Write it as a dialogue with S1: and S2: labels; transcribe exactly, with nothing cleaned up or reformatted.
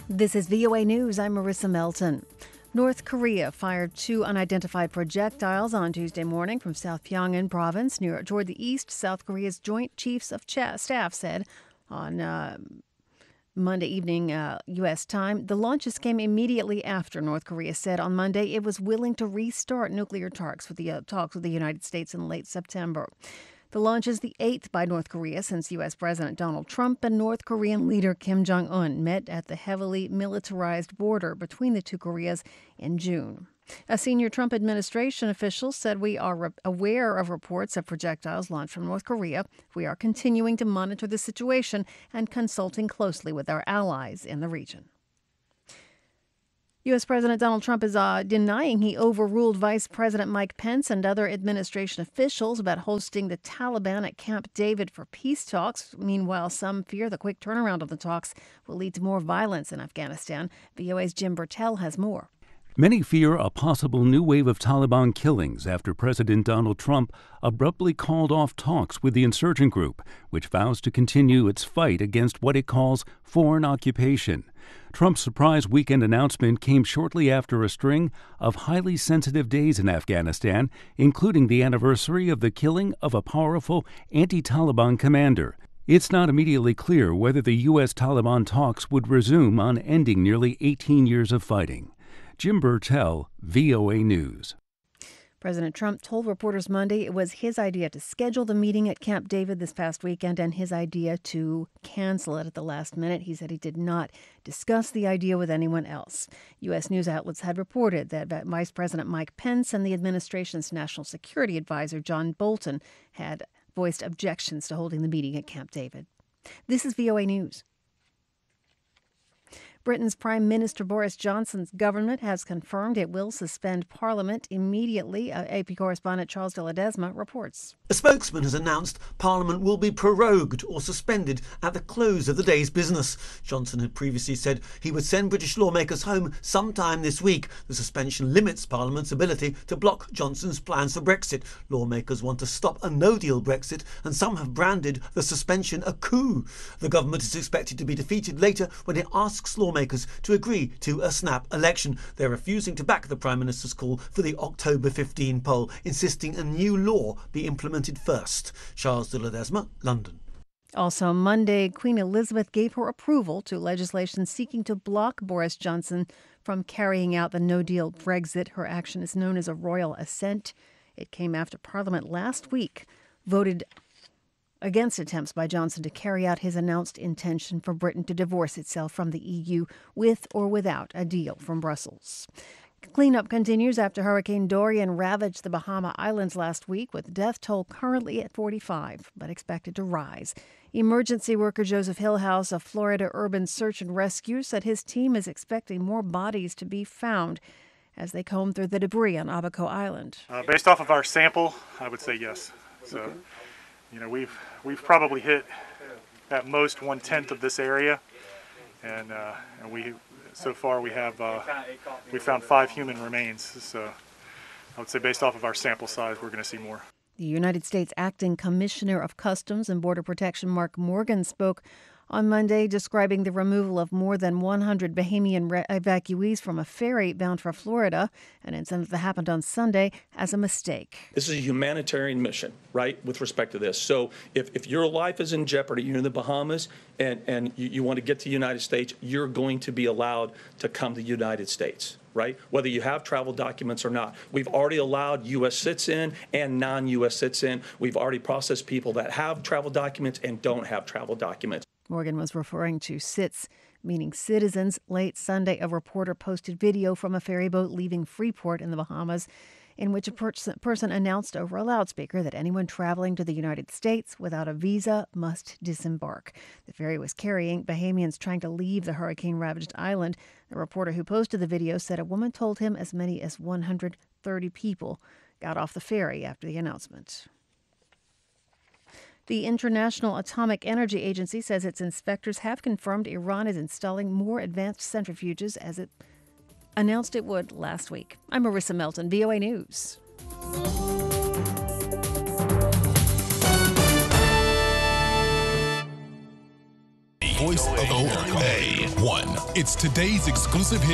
S1: This is V O A News. I'm Marissa Melton. North Korea fired two unidentified projectiles on Tuesday morning from South Pyongan province near toward the east. South Korea's Joint Chiefs of Staff said on uh, Monday evening, uh, U S time. The launches came immediately after North Korea said on Monday it was willing to restart nuclear talks with the uh, talks with the United States in late September. The launch is the eighth by North Korea since U S. President Donald Trump and North Korean leader Kim Jong-un met at the heavily militarized border between the two Koreas in June. A senior Trump administration official said we are re- aware of reports of projectiles launched from North Korea. We are continuing to monitor the situation and consulting closely with our allies in the region. U S. President Donald Trump is uh, denying he overruled Vice President Mike Pence and other administration officials about hosting the Taliban at Camp David for peace talks. Meanwhile, some fear the quick turnaround of the talks will lead to more violence in Afghanistan. V O A's Jim Burtell has more.
S2: Many fear a possible new wave of Taliban killings after President Donald Trump abruptly called off talks with the insurgent group, which vows to continue its fight against what it calls foreign occupation. Trump's surprise weekend announcement came shortly after a string of highly sensitive days in Afghanistan, including the anniversary of the killing of a powerful anti-Taliban commander. It's not immediately clear whether the U S. Taliban talks would resume on ending nearly eighteen years of fighting. Jim Burtell, V O A News.
S1: President Trump told reporters Monday it was his idea to schedule the meeting at Camp David this past weekend and his idea to cancel it at the last minute. He said he did not discuss the idea with anyone else. U S news outlets had reported that Vice President Mike Pence and the administration's national security advisor John Bolton had voiced objections to holding the meeting at Camp David. This is V O A News. Britain's Prime Minister Boris Johnson's government has confirmed it will suspend Parliament immediately. Uh, A P correspondent Charles de Ledesma reports.
S3: A spokesman has announced Parliament will be prorogued or suspended at the close of the day's business. Johnson had previously said he would send British lawmakers home sometime this week. The suspension limits Parliament's ability to block Johnson's plans for Brexit. Lawmakers want to stop a no-deal Brexit, and some have branded the suspension a coup. The government is expected to be defeated later when it asks lawmakers to agree to a snap election. They're refusing to back the Prime Minister's call for the October fifteenth poll, insisting a new law be implemented first. Charles de Ledesma, London.
S1: Also Monday, Queen Elizabeth gave her approval to legislation seeking to block Boris Johnson from carrying out the no-deal Brexit. Her action is known as a royal assent. It came after Parliament last week voted against attempts by Johnson to carry out his announced intention for Britain to divorce itself from the E U with or without a deal from Brussels. Cleanup continues after Hurricane Dorian ravaged the Bahama Islands last week, with death toll currently at forty-five, but expected to rise. Emergency worker Joseph Hillhouse of Florida Urban Search and Rescue said his team is expecting more bodies to be found as they comb through the debris on Abaco Island.
S4: Uh, based off of our sample, I would say yes. So. Okay. You know, we've we've probably hit at most one tenth of this area, and uh, and we so far we have uh, we found five human remains. So I would say based off of our sample size, we're going to see more.
S1: The United States Acting Commissioner of Customs and Border Protection Mark Morgan spoke on Monday, describing the removal of more than one hundred Bahamian re- evacuees from a ferry bound for Florida, an incident that happened on Sunday, as a mistake.
S5: This is a humanitarian mission, right, with respect to this. So if, if your life is in jeopardy, you're in the Bahamas, and, and you, you want to get to the United States, you're going to be allowed to come to the United States, right, whether you have travel documents or not. We've already allowed U S citizen and non-U S citizen. We've already processed people that have travel documents and don't have travel documents.
S1: Morgan was referring to C I Ts, meaning citizens. Late Sunday, a reporter posted video from a ferry boat leaving Freeport in the Bahamas, in which a per- person announced over a loudspeaker that anyone traveling to the United States without a visa must disembark. The ferry was carrying Bahamians trying to leave the hurricane-ravaged island. The reporter who posted the video said a woman told him as many as one hundred thirty people got off the ferry after the announcement. The International Atomic Energy Agency says its inspectors have confirmed Iran is installing more advanced centrifuges as it announced it would last week. I'm Marissa Melton, V O A News.
S6: voice of America. A one. It's today's exclusive hit.